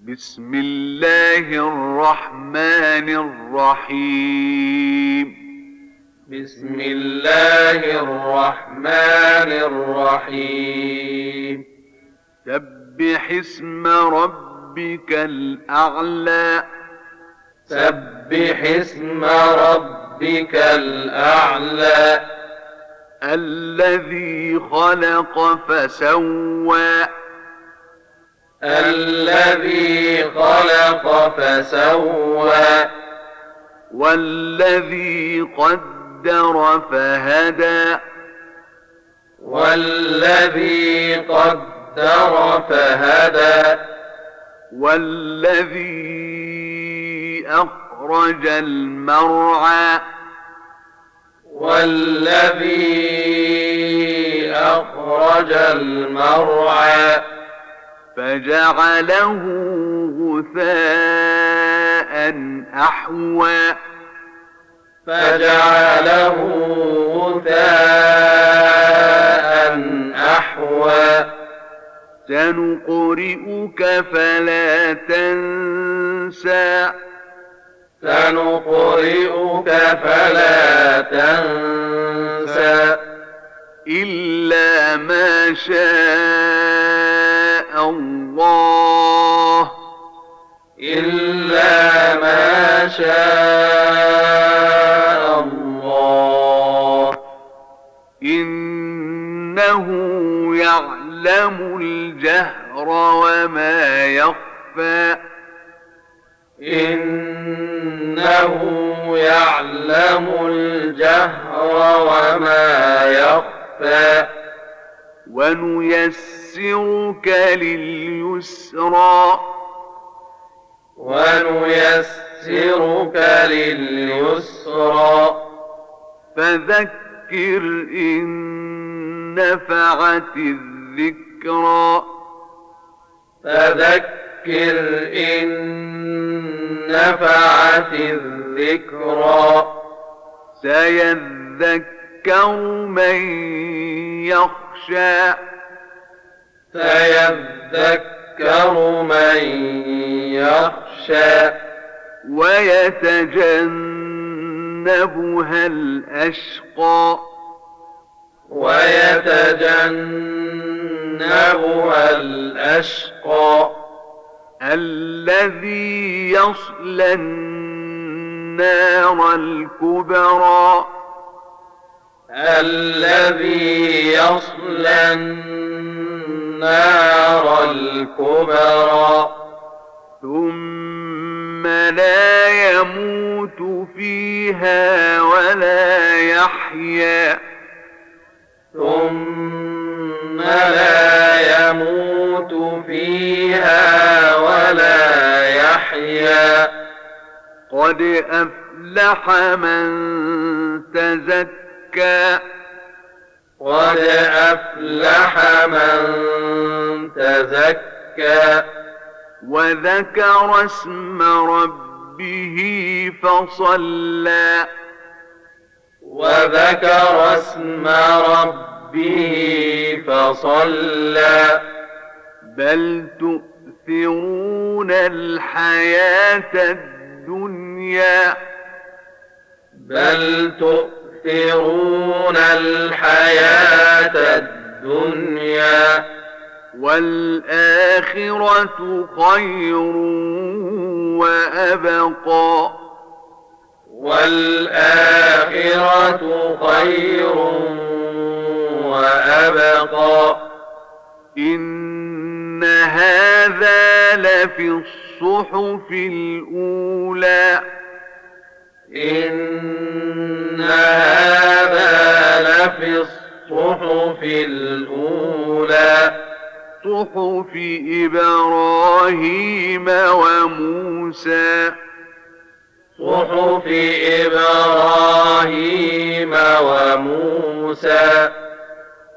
بسم الله الرحمن الرحيم. بسم الله الرحمن الرحيم. سبح اسم ربك الأعلى. سبح اسم ربك الأعلى. الذي خلق فسوى. الذي خلق فسوى. والذي قدر فهدى. والذي قدر فهدى. والذي أخرج المرعى. والذي أخرج المرعى. فجعله غثاء أحوى. فجعله غثاء أحوى. سنقرئك فلا تنسى. سنقرئك فلا تنسى. إلا ما شاء الله. إلا ما شاء الله. إنه يعلم الجهر وما يخفى. إنه يعلم الجهر وما يخفى. ونيسرك لليسرى. ونيسرك لليسرى. فذكر إن نفعت الذكرى. فذكر إن نفعت الذكرى. سيذكر من يخشى. سيذكر من يخشى. ويتجنبها الأشقى. ويتجنبها الأشقى. الذي يصلى النار الكبرى. الذي يصلى النار الكبرى. ثم لا يموت فيها ولا يحيا. ثم لا يموت فيها ولا يحيا. قد أفلح من تزكى. قد أفلح من تزكى. وذكر اسم ربه فصلى. وذكر اسم ربه فصلى. بل تؤثرون الحياة الدنيا. بل تؤثرون الحياة الدنيا. والآخرة خير وأبقى. والآخرة خير وأبقى. إن هذا لفي الصحف الأولى. إن هذا لفي الصحف الأولى. صحف إبراهيم وموسى. صحف إبراهيم وموسى.